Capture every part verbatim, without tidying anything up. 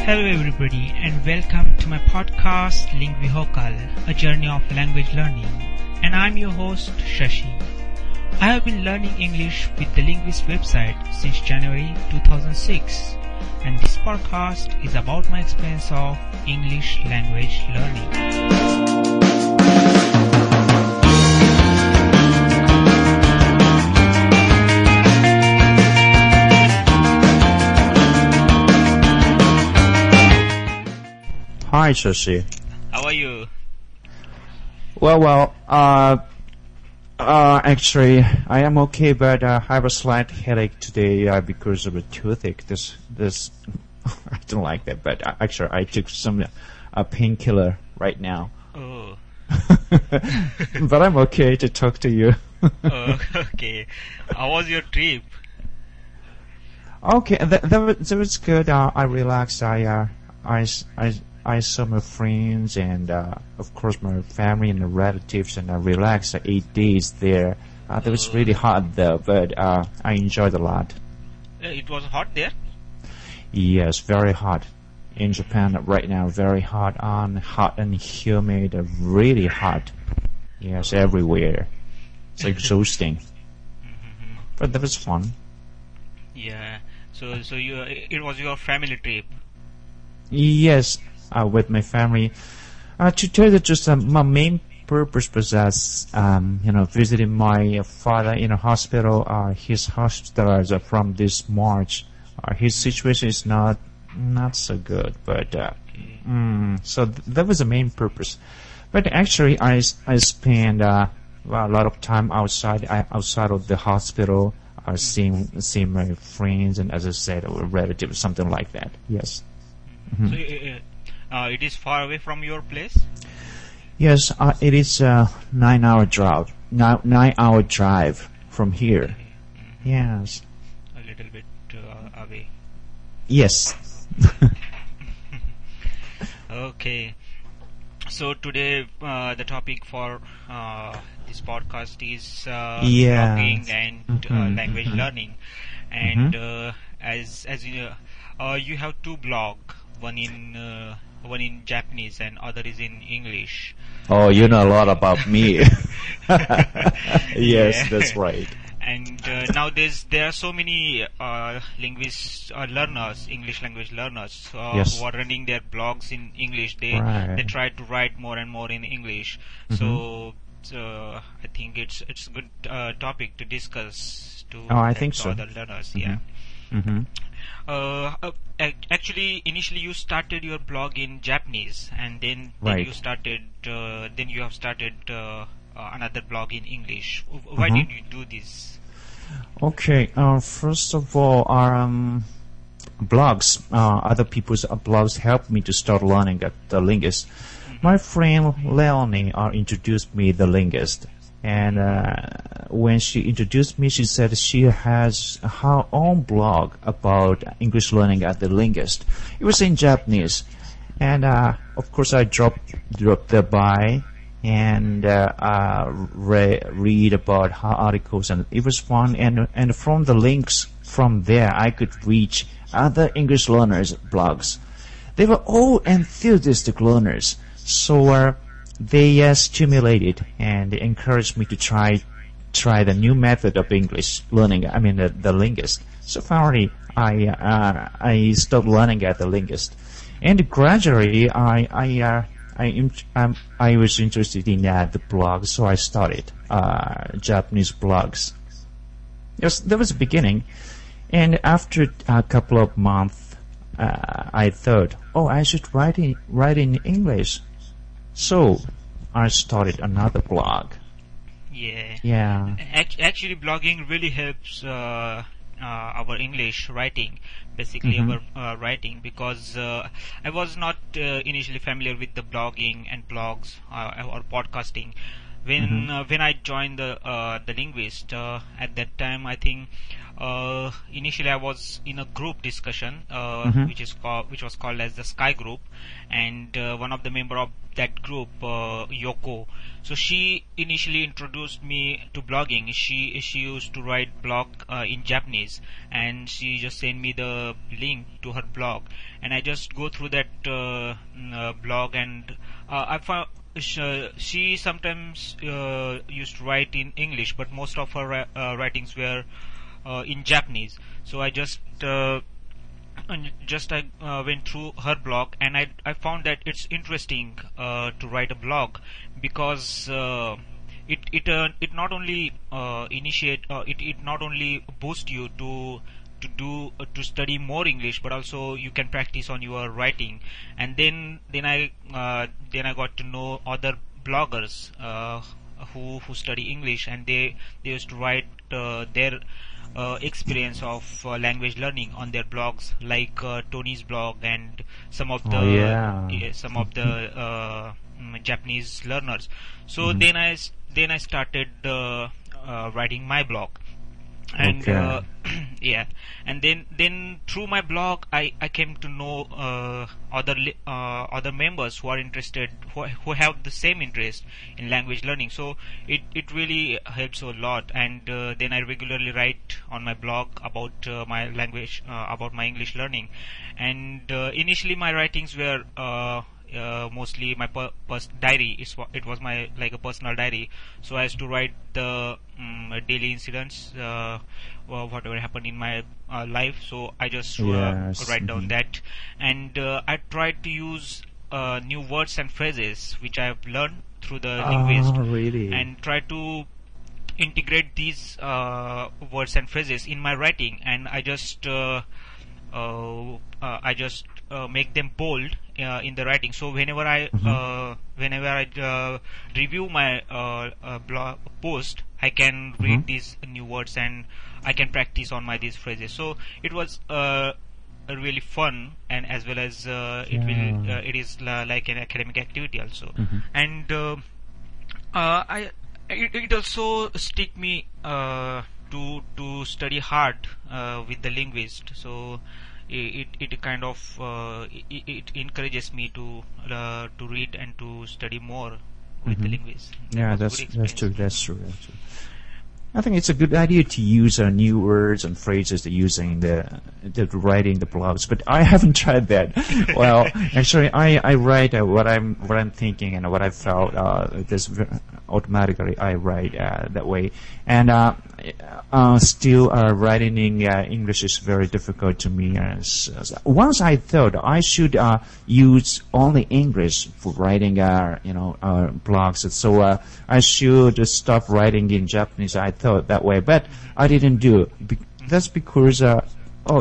Hello everybody and welcome to my podcast Lingvihokal, a journey of language learning. And I'm your host Shashi. I have been learning English with the Linguist website since January two thousand six. And this podcast is about my experience of English language learning. Hi, Shashi. How are you? Well, well, uh, uh, actually, I am okay, but uh, I have a slight headache today uh, because of a toothache. This, this, I don't like that, but uh, actually, I took some uh, painkiller right now. Oh. But I'm okay to talk to you. Oh, okay. How was your trip? Okay, that, that, was, that was good. Uh, I relaxed. I, uh, I, I, I saw my friends and, uh, of course, my family and the relatives, and I relaxed uh, eight days there. Uh, it was really hot though, but uh, I enjoyed a lot. Uh, it was hot there? Yes, very hot. In Japan right now, very hot, and hot and humid, uh, really hot. Yes, everywhere. It's exhausting. But that was fun. Yeah. So, so you, it was your family trip? Yes. Uh, with my family. Uh, to tell you the truth, uh, my main purpose was as, um, you know, visiting my father in a hospital. Uh, he's hospitalized uh, from this March. Uh, his situation is not, not so good, but, uh, mm, so th- that was the main purpose. But actually, I, I spent, uh, well, a lot of time outside, uh, outside of the hospital, uh, seeing, seeing my friends and, as I said, or relatives, something like that. Yes. Mm-hmm. So, uh, Uh, it is far away from your place? Yes, uh, it is a nine-hour drive. Nine, nine-hour drive from here. Mm-hmm. Yes. A little bit uh, away. Yes. Okay. So today uh, the topic for uh, this podcast is uh, yeah. blogging and mm-hmm. uh, language mm-hmm. learning. And mm-hmm. uh, as as you know, uh, you have two blogs. One in uh, one in Japanese and other is in English. Oh, you know a lot about me. Yes, yeah. That's right. And uh, nowadays there are so many uh, linguists, uh, learners, English language learners, uh, yes. who are running their blogs in English. They right. they try to write more and more in English. Mm-hmm. So, so I think it's it's a good uh, topic to discuss to, oh, I to think so. other learners. Mm-hmm. Yeah. Mm-hmm. Uh, uh, actually, initially you started your blog in Japanese, and then, then right. you started, uh, then you have started uh, uh, another blog in English. Why mm-hmm. did you do this? Okay. Uh, first of all, our um, blogs, uh, other people's uh, blogs helped me to start learning at the Linguist. Mm-hmm. My friend Leonie uh, introduced me the Linguist. And uh, when she introduced me, she said she has her own blog about English learning at the Linguist. It was in Japanese, and uh, of course I dropped dropped there by and uh, uh, re- read about her articles, and it was fun. And and from the links from there, I could reach other English learners' blogs. They were all enthusiastic learners, so. Uh, They uh, stimulated and encouraged me to try try the new method of English learning. I mean, the, the Linguist. So finally, I uh, I started learning at the Linguist, and gradually, I I uh, I um, I was interested in uh, the blog, so I started uh, Japanese blogs. Yes, that was the beginning, and after a couple of months, uh, I thought, oh, I should write in write in English. So, I started another blog. Yeah. Yeah. Actually, blogging really helps uh, uh, our English writing, basically mm-hmm. our uh, writing, because uh, I was not uh, initially familiar with the blogging and blogs uh, or podcasting. when Mhm. uh, when I joined the uh, the linguist, uh, at that time I think uh, initially I was in a group discussion, uh, Mhm. which is called which was called as the Sky Group, and uh, one of the member of that group, uh, Yoko. So she initially introduced me to blogging. She she used to write blog uh, in Japanese, and she just sent me the link to her blog, and I just go through that uh, mm, uh, blog, and uh, I found sh- uh, she sometimes uh, used to write in English, but most of her ri- uh, writings were uh, in Japanese. So I just uh, and just I uh, went through her blog, and I I found that it's interesting uh, to write a blog, because uh, it it uh, it not only uh, initiate uh, it it not only boost you to to do uh, to study more English, but also you can practice on your writing. And then then I uh, then I got to know other bloggers uh, who who study English, and they they used to write uh, their uh, experience of uh, language learning on their blogs, like uh, Tony's blog, and some of Oh the yeah. uh, some of the uh, mm, Japanese learners. So Mhm. then I s- then I started uh, uh, writing my blog, and Okay. uh, yeah, and then then through my blog I, I came to know uh, other li- uh, other members who are interested, who, who have the same interest in language learning. So it, it really helps a lot, and uh, then I regularly write on my blog about uh, my language, uh, about my English learning. And uh, initially my writings were uh, uh, mostly my per- pers- diary. It's, wa- it was my like a personal diary. So I used to write the um, daily incidents, uh, or whatever happened in my uh, life. So I just uh, Yes. write down Mhm. that, and uh, I tried to use uh, new words and phrases which I have learned through the linguist, Oh, really? and try to integrate these uh, words and phrases in my writing. And I just uh, uh, uh, I just uh, make them bold uh, in the writing. So whenever I Mhm. uh, whenever I uh, review my uh, uh, blog post, I can Mhm. read these new words, and I can practice on my these phrases. So it was uh, really fun, and as well as uh, it will Yeah. uh, it is la- like an academic activity also. Mhm. And uh, uh, I it, it also stick me uh, to to study hard uh, with the linguist. So it it kind of uh, it, it encourages me to uh, to read and to study more with the Mhm. linguist. That Yeah, was a good that's that's experience. true. That's true. That's true. I think it's a good idea to use uh, new words and phrases that using the, the writing the blogs, but I haven't tried that. Well, actually, I I write uh, what I'm what I'm thinking and what I felt. Uh, this v- automatically I write uh, that way, and uh, uh, still uh, writing in uh, English is very difficult to me. As, as once I thought I should uh, use only English for writing, uh, you know, uh, blogs, so uh, I should stop writing in Japanese. I thought that way, but I didn't do it. Be- that's because uh, oh,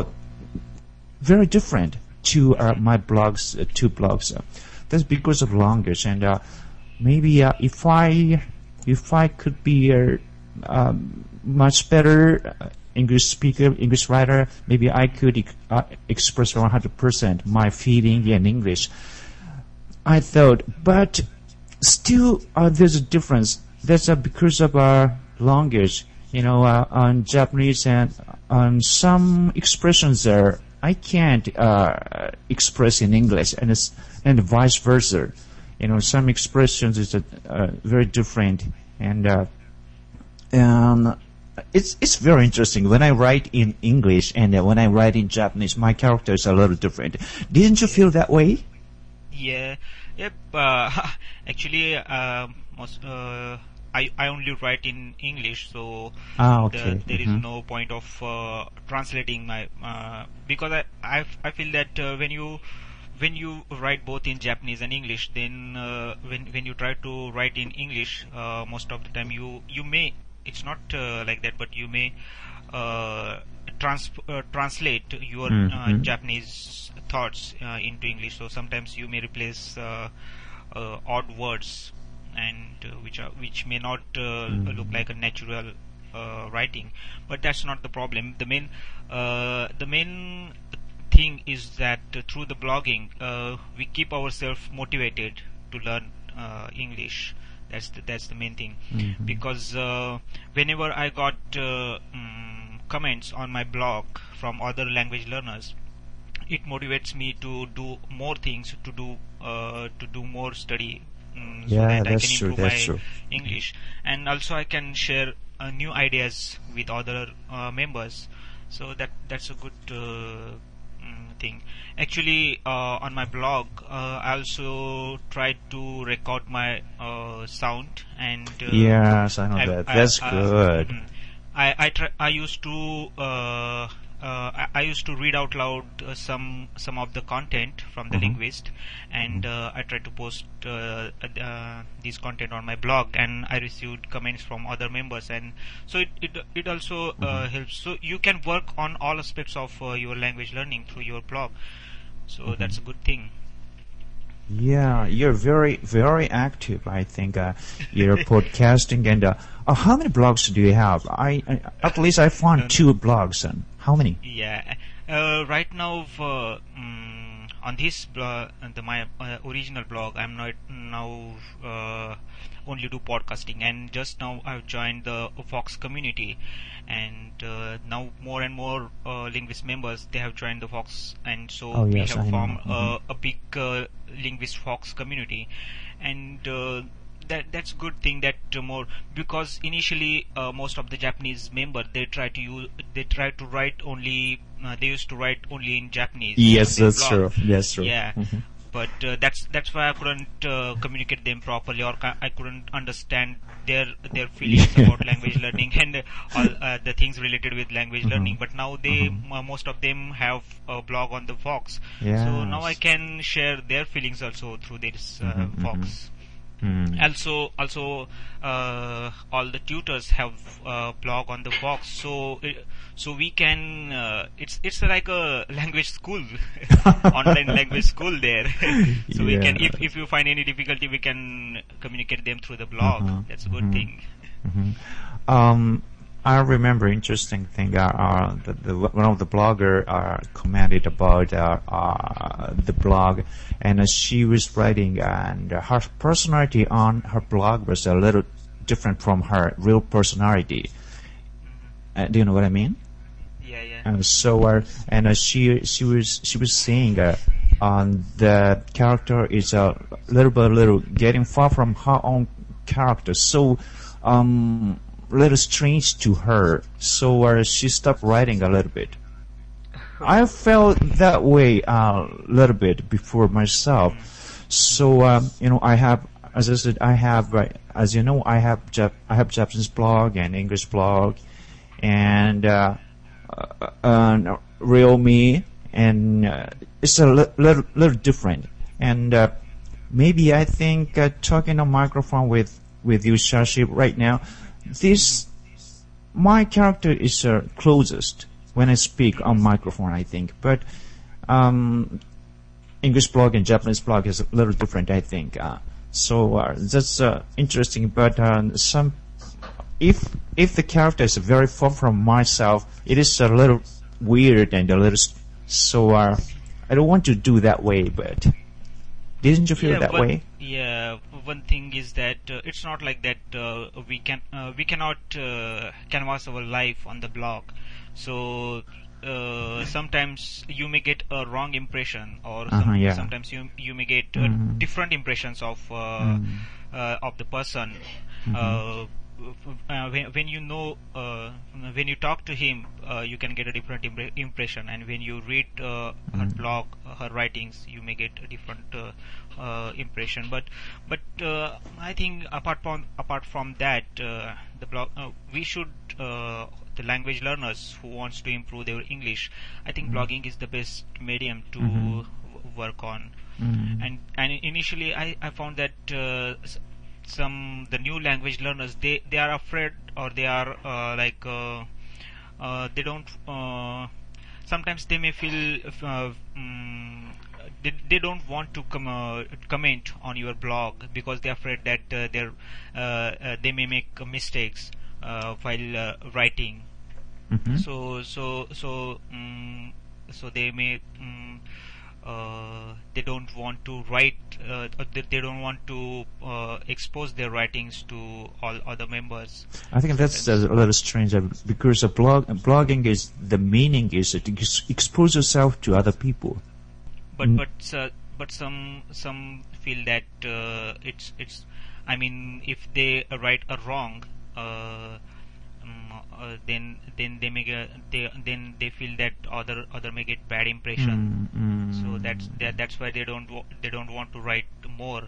very different to uh, my blogs, uh, two blogs. Uh, that's because of language, and uh, maybe uh, if I if I could be a um, much better uh, English speaker, English writer, maybe I could ex- uh, express one hundred percent my feeling in English. I thought, but still uh, there's a difference. That's uh, because of our language. You know, uh, on Japanese and on some expressions there, I can't uh, express in English, and it's, and vice versa. You know, some expressions is uh, uh, very different, and uh, and it's it's very interesting. When I write in English and uh, when I write in Japanese, my characters are a little different. Didn't you feel that way? Yeah, yep. Uh, actually, uh, most uh, I I only write in English, so Ah, the, okay. there is Mhm. no point of uh, translating my uh, because I I, I feel that uh, when you when you write both in Japanese and English, then uh, when when you try to write in English, uh, most of the time you you may, it's not uh, like that, but you may uh, trans uh, translate your uh, Mhm. Japanese thoughts uh, into English. So sometimes you may replace uh, uh, odd words, and uh, which are which may not uh, look Mm. like a natural uh, writing. But that's not the problem. The main uh, the main thing is that uh, through the blogging, uh, we keep ourselves motivated to learn uh, English. That's the, that's the main thing. Mhm. Because uh, whenever I got uh, mm, comments on my blog from other language learners, it motivates me to do more things, to do uh, to do more study, mm, so Yeah, that I that's can true. improve That's my true. English, and also I can share uh, new ideas with other uh, members. So that that's a good uh, mm, thing. Actually, uh, on my blog, uh, I also try to record my uh, sound, and uh, Yes, I know I, that. I, That's uh, good. mhm. I I, try, I used to uh, uh, I, I used to read out loud uh, some some of the content from the Mhm. linguist, and uh, I try to post uh, uh, this content on my blog, and I received comments from other members, and so it it, it also uh, helps. So you can work on all aspects of uh, your language learning through your blog. So that's a good thing. Yeah, you're very, very active. I think uh, you're podcasting, and uh, uh, how many blogs do you have? I, I at least I found two blogs. And how many? Yeah, uh, right now uh, mm, on this blog, the my uh, original blog, I'm not now uh, only do podcasting, and just now I've joined the Fox community, and uh, now more and more uh, linguist members, they have joined the Fox, and so Oh, we yes, have I know. formed Mhm. uh, a big uh, linguist Fox community, and uh, that that's good thing that uh, more, because initially uh, most of the Japanese member, they try to use they try to write only uh, they used to write only in Japanese. Yes, on their that's blog. true. That's true. Yeah, Mhm. but uh, that's that's why I couldn't uh, communicate them properly, or ca- I couldn't understand their their feelings Yeah. about language learning and uh, all uh, the things related with language Mhm. learning. But now they Mhm. uh, most of them have a blog on the Fox, Yes. so now I can share their feelings also through this uh, Mhm, mhm. Fox. Mm. Also, also, uh, all the tutors have uh, blog on the Fox, so it, so we can. Uh, it's it's like a language school, online language school there. So we can, if Yeah. if you find any difficulty, we can communicate them through the blog. Uh-huh, That's a good mhm. thing. Mhm. Um, I remember interesting thing. Uh, uh, the, the, one of the blogger uh, commented about uh, uh, the blog, and uh, she was writing, and uh, her personality on her blog was a little different from her real personality. Uh, do you know what I mean? Yeah, yeah. Uh, so, uh, and uh, she she was she was saying uh, um, the character is a little bit little getting far from her own character, so um, little strange to her. So uh, she stopped writing a little bit. I felt that way a uh, little bit before myself. So um, you know, I have, as I said, I have, uh, as you know, I have Jap- I have Japanese blog and English blog, and uh, uh, uh, real me, and uh, it's a li- little little different. And uh, maybe I think uh, talking on microphone with with you, Shashi, right now, this my character is uh, closest when I speak on microphone, I think. But um, English blog and Japanese blog is a little different, I think. Uh, so uh, that's uh, interesting. But uh, some, if if the character is very far from myself, it is a little weird and a little. s- So uh, I don't want to do that way. But didn't you feel Yeah, that one, way? yeah. One thing is that uh, it's not like that. Uh, we can uh, we cannot uh, canvas our life on the blog. So uh, sometimes you may get a wrong impression, or Uh-huh, some, yeah. sometimes you you may get uh, Mhm. different impressions of uh, Mhm. uh, of the person. Mhm. Uh, uh, when, when you know uh, when you talk to him, uh, you can get a different impre- impression, and when you read uh, her Mhm. blog, uh, her writings, you may get a different uh, uh, impression. But but uh, I think apart from apart from that, uh, the blog uh, we should uh, the language learners who wants to improve their English, I think blogging is the best medium to Mhm. w- work on. Mhm. And and initially I, I found that uh, s- some the new language learners, they they are afraid, or they are uh, like uh, uh, they don't uh, sometimes they may feel uh, mm, they, they don't want to com- uh, comment on your blog because they're afraid that uh, they're uh, uh, they may make uh, mistakes uh, while uh, writing. Mhm. So so so mm so they may mm uh, they don't want to write, uh, or they, they don't want to uh, expose their writings to all other members. I think that's a little strange uh, because a blog, blogging is the meaning is to ex- expose yourself to other people. But mm. but uh, but some some feel that uh, it's it's. I mean, if they write a wrong, uh, um, uh, then then they make a they then they feel that other other may get bad impression. Mm, mm. So that's that, that's why they don't wa- they don't want to write more.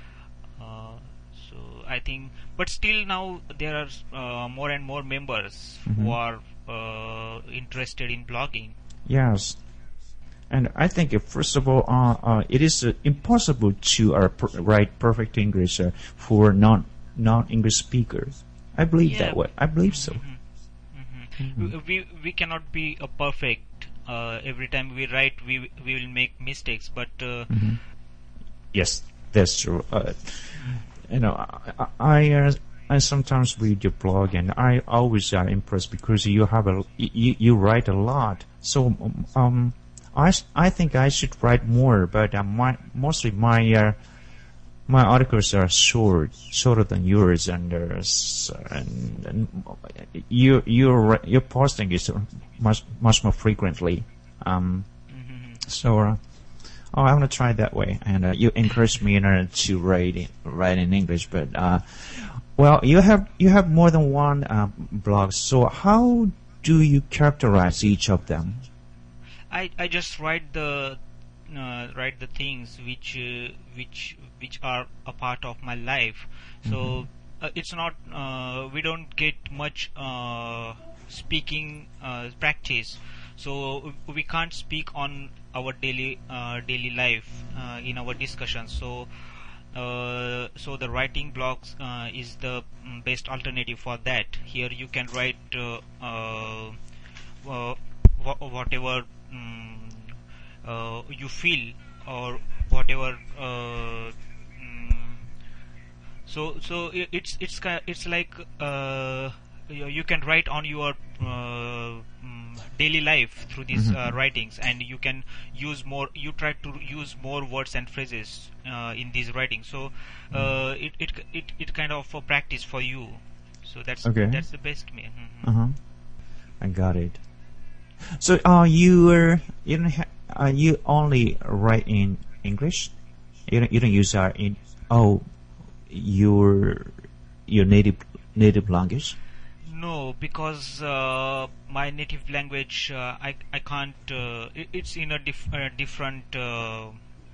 Uh, so I think, but still now there are uh, more and more members mm-hmm. who are uh, interested in blogging. Yes. And I think, uh, first of all, uh, uh, it is uh, impossible to uh, per- write perfect English uh, for non non English speakers. I believe Yeah. that way. I believe so. Mm-hmm. Mm-hmm. We we cannot be a perfect. Uh, every time we write, we we will make mistakes. But uh, Mm-hmm. Yes, that's true. Uh, you know, I I, uh, I sometimes read your blog, and I always are impressed because you have a you, you write a lot. So um. I, I think I should write more, but uh, my, mostly my uh, my articles are short, shorter than yours, and, uh, s- and, and you you're you're posting is much much more frequently. Um, mm-hmm. so uh, oh, I'm gonna try that way, and uh, you encourage me in order to write in, write in English. But uh, well, you have you have more than one uh, blog. So how do you characterize each of them? I, I just write the uh, write the things which uh, which which are a part of my life. So Mm-hmm. uh, it's not uh, we don't get much uh, speaking uh, practice. So we can't speak on our daily uh, daily life uh, in our discussions. So uh, so the writing blogs uh, is the mm, best alternative for that. Here you can write uh, uh, uh, wha- whatever mm, uh, you feel, or whatever uh, mm, so so i- it's it's ki- it's like uh, you, you can write on your uh, mm, daily life through these Mhm. uh, writings, and you can use more you try to use more words and phrases uh, in these writings. So uh, it, it it it kind of a practice for you. So that's Okay. that's the best me. Mhm. Uh huh. I got it. So, uh, you are you don't ha- uh, you only write in English? You don't you don't use uh, in oh your your native native language? No, because uh, my native language, uh, I I can't. Uh, it, it's in a dif- uh, different uh,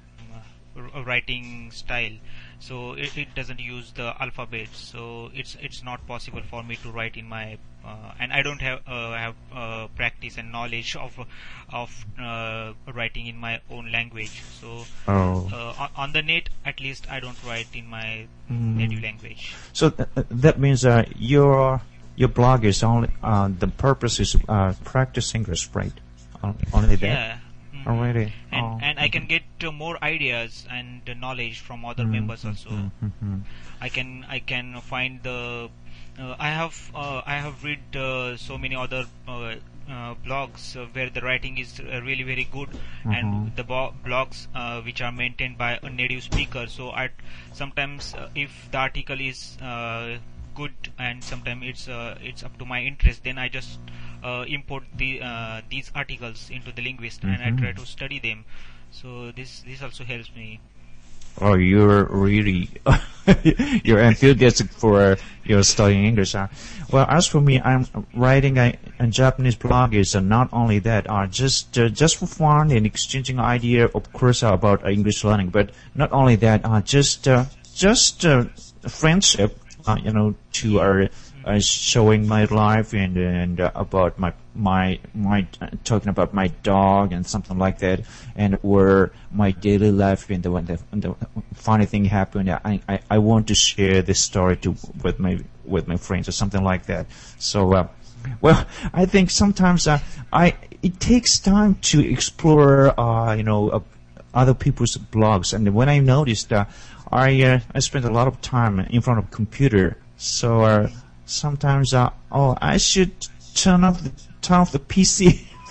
r- writing style, so it, it doesn't use the alphabet. So it's it's not possible for me to write in my. Uh, and I don't have uh, have uh, practice and knowledge of of uh, writing in my own language. So Oh, uh, on, on the net, at least, I don't write in my Mm. native language. so th- th- that means uh, your your blog is only uh, the purpose is uh, practice English, right? On- Only that. Yeah. Mhm. Already. And Oh. and I can get uh, more ideas and uh, knowledge from other members also. Mm-hmm. I can I can find the uh, I have uh, I have read uh, so many other uh, uh, blogs uh, where the writing is uh, really very good, Mhm. and the bo- blogs uh, which are maintained by a native speaker. So I sometimes uh, if the article is uh, good, and sometimes it's uh, it's up to my interest, then I just uh, import the uh, these articles into the linguist, and I Mhm. try to study them. So this this also helps me. Oh, you're really you're enthusiastic for your studying English. Huh? Well, as for me, I'm writing a, a Japanese blog. Is uh, not only that, uh, just uh, just for fun and exchanging idea, of course, uh, about uh, English learning. But not only that, uh, just uh, just uh, friendship. Uh, you know, to our uh, showing my life and and uh, about my my my uh, talking about my dog and something like that, and or my daily life and the when the, when the funny thing happened. I, I I want to share this story to with my with my friends or something like that. So, uh, well, I think sometimes uh, I it takes time to explore uh, you know uh, other people's blogs, and when I noticed. Uh, I uh, I spend a lot of time in front of computer, so uh, sometimes uh, oh I should turn off the turn off the P C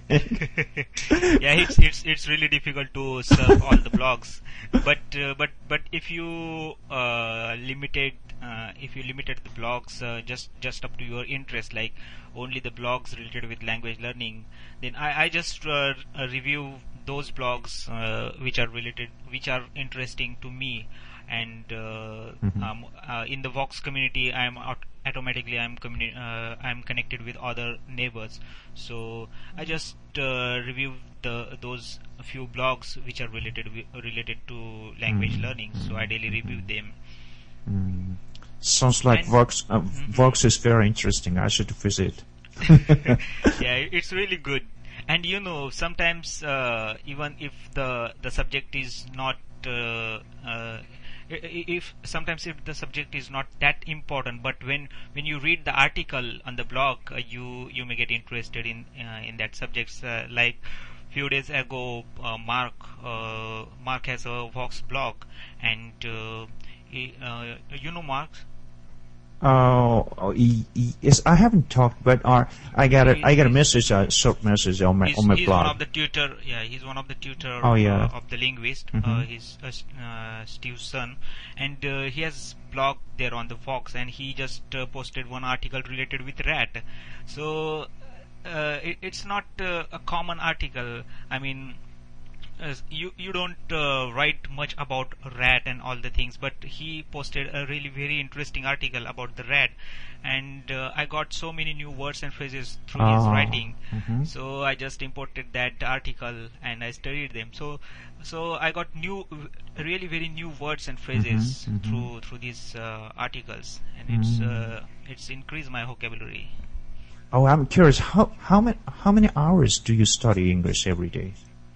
Yeah, it's it's it's really difficult to serve all the blogs, but uh, but but if you uh, limited uh, if you limited the blogs uh, just just up to your interest, like only the blogs related with language learning, then I I just uh, uh, review those blogs uh, which are related, which are interesting to me, and uh, Mhm. um, uh, in the Vox community, I'm aut- automatically I'm communi- uh, I'm connected with other neighbors, so I just uh, review the those few blogs which are related wi- related to language Mm. learning. So I daily review them. Mm. Sounds like And- Vox. Uh, Mhm. Vox is very interesting. I should visit. Yeah, it's really good. And you know, sometimes uh, even if the the subject is not uh, uh, i- i- if sometimes if the subject is not that important, but when when you read the article on the blog, uh, you you may get interested in uh, in that subjects. Uh, like few days ago, uh, Mark uh, Mark has a Vox blog, and uh, he, uh, you know Mark. Oh, oh, he, he, yes, I haven't talked, but uh, I got a, I got a message, a short message on my He's, on my he's blog. one of the tutor. Yeah, he's one of the tutor Oh, yeah. uh, of the linguist. Mhm. Uh, he's uh, S- uh, Steve's son, and uh, he has blog there on the Fox, and he just uh, posted one article related with rat. So uh, it, it's not uh, a common article. I mean, uh, you you don't uh, write much about rat and all the things, but he posted a really very interesting article about the rat, and uh, I got so many new words and phrases through his Oh, writing. mhm. So I just imported that article and I studied them. So so I got new, really very new words and phrases Mhm, mhm. through through these uh, articles, and it's Mm. uh, it's increased my vocabulary. Oh, I'm curious. How how many how many hours do you study English every day?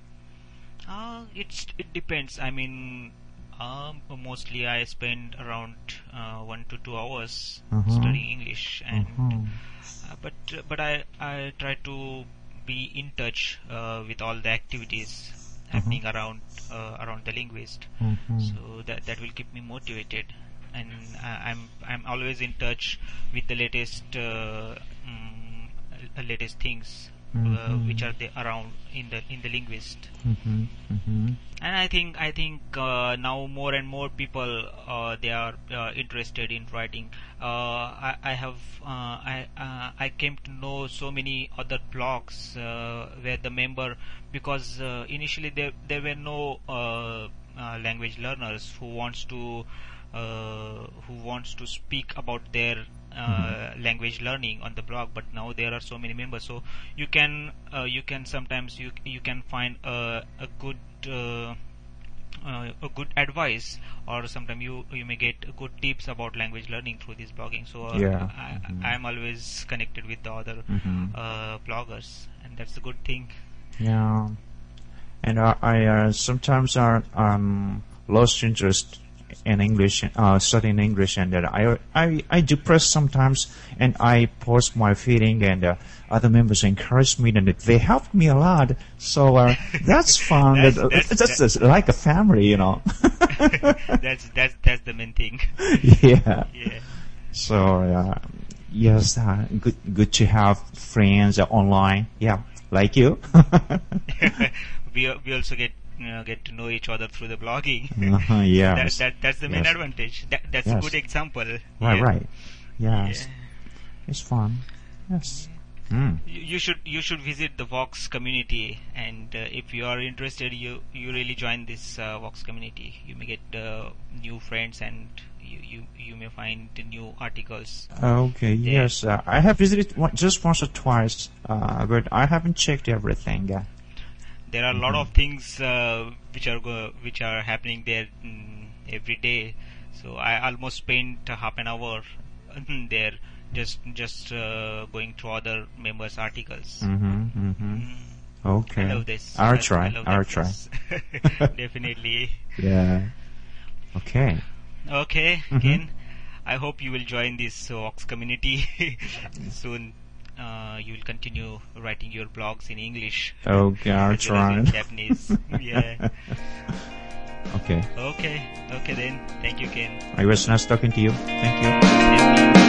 Uh, it's it depends. I mean, um, mostly I spend around uh, one to two hours Mhm. studying English, and Mhm. uh, but uh, but I I try to be in touch uh, with all the activities happening around uh, around the linguist. Mhm. So that that will keep me motivated, and I, I'm I'm always in touch with the latest uh, mm, uh, latest things uh, Mhm. which are there around in the in the linguist. Mhm. Mhm. And I think I think uh, now more and more people uh, they are uh, interested in writing. Uh, I, I have uh, I uh, I came to know so many other blogs uh, where the member, because uh, initially there there were no uh, uh, language learners who wants to uh, who wants to speak about their uh, language learning on the blog, but now there are so many members, so you can uh, you can sometimes you you can find a, a good uh, uh, a good advice, or sometimes you you may get good tips about language learning through this blogging. So uh, Yeah. I, Mhm. I'm always connected with the other Mhm. uh, bloggers, and that's a good thing. Yeah. And uh, I uh, sometimes are um lost interest in English, uh, studying English, and that I I I depressed sometimes, and I post my feeling, and uh, other members encouraged me, and they helped me a lot. So uh, that's fun. That's- That- that's- that's just like a family, you know. that's that's that's the main thing. Yeah. Yeah. So uh, yes, uh, good good to have friends uh, online. Yeah, like you. we we also get you know, get to know each other through the blogging. Uh-huh, that, yes. that that's the main Yes. advantage. That that's a Yes. good example. Right, Yeah. right. Yes, Yeah. it's fun. Yes. Mm. You you should you should visit the Vox community, and uh, if you are interested, you you really join this uh, Vox community. You may get uh, new friends, and you, you you may find new articles. Okay. Yeah. Yes, uh, I have visited one, just once or twice, uh, but I haven't checked everything. Uh, There are a lot of things uh, which are go- which are happening there mm, every day. So I almost spent a half an hour there, just just uh, going through other members' articles. mm-hmm, mm-hmm. Mm, Okay. I love this. I'll I- try. I love I'll that try. place. Definitely. Yeah. Okay. Okay, Mhm. Ken. I hope you will join this uh, Vox community soon. Uh, you will continue writing your blogs in English. Okay, I'll as well as try. in Japanese. Yeah. Okay. Okay. Okay then. Thank you, Ken. It was nice talking to you. Thank you. Same to you.